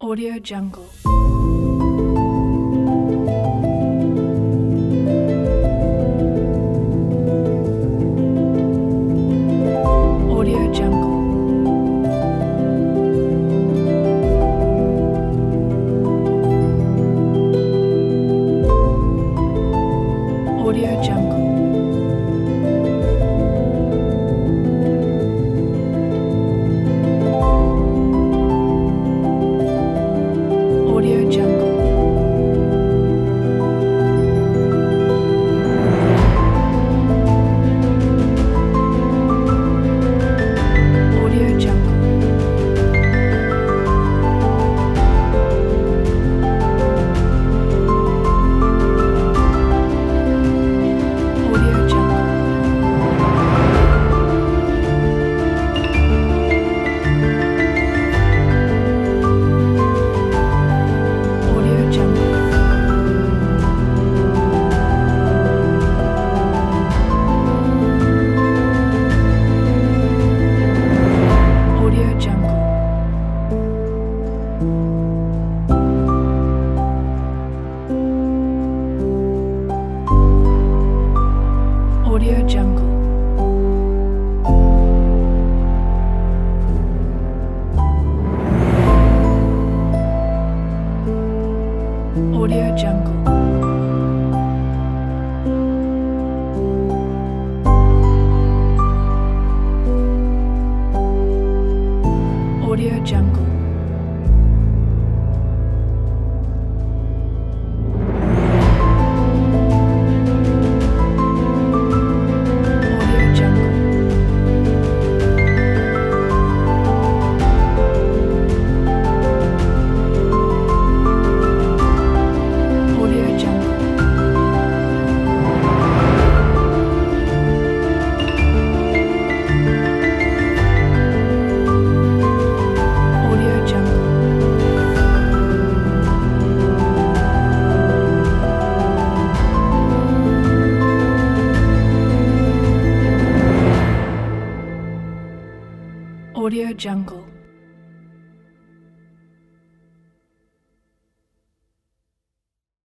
Audio Jungle. Audio Jungle. Audio Jungle. Audio Jungle. Audio Jungle. Audio Jungle. Audio Jungle. Audio Jungle. Audio Jungle. Audio Jungle. Audio Jungle. Audio Jungle. Audio Jungle. Audio Jungle. Audio Jungle.